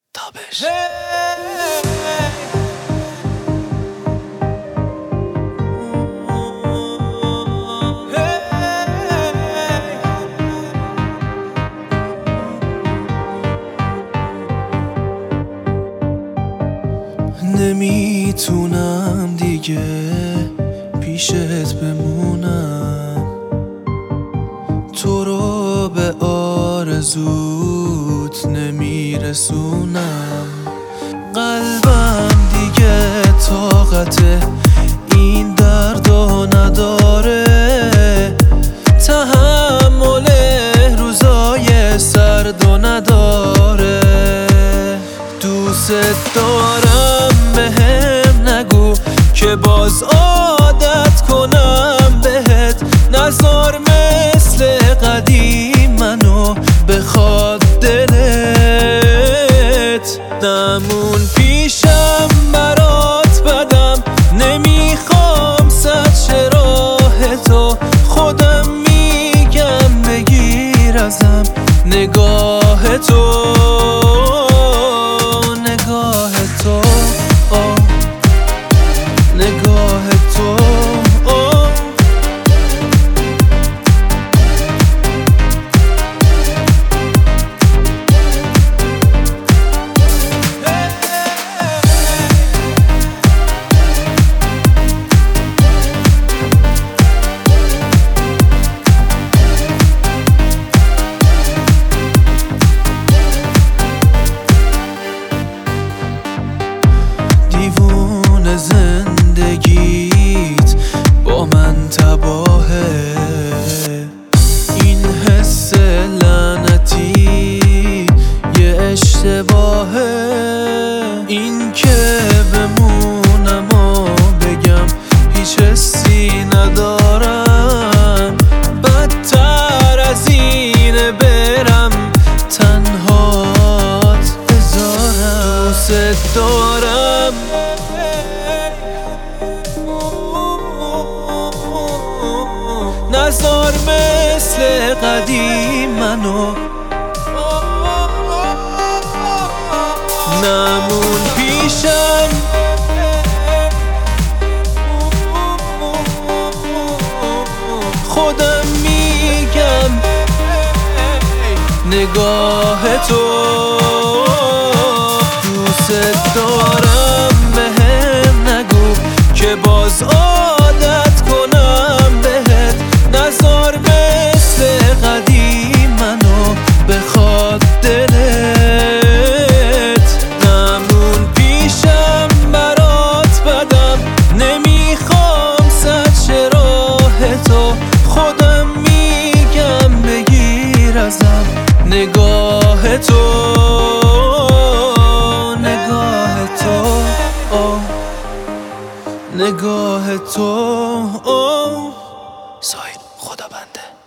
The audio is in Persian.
تابش. نمیتونم دیگه پیشت بمونم، تو رو به آرزوت نمیرسونم. قلبم دیگه طاقت این دردو نداره، تحمل روزای سردو نداره. دوست دارم بهم نگو که باز عادت کنم بهت، نذار مثل قدیم منو بخواد دلت. نمون پیشم برات بدم، نمیخوام صد راه تو، خودم میگم بگیر ازم نگاه تو. نگاه تو دیوون زندگیت با من تباهه، این حس لعنتی یه اشتباهه. این که بمونم و بگم هیچ حسی ندارم، بدتر از اینه برم تنهات بذارم. دوست دارم نذار مثل قدیم منو، نمون پیشم خودم میگم نگاه تو. دوست دارم بهم نگو که باز عادت کنم بهت، نذار مثل قدیم منو بخواد دلت. نمون پیشم برات بدم، نمیخوام صد راه تو، خودم میگم بگیر ازم نگاه تو. نگاه تو سایل خدا بنده.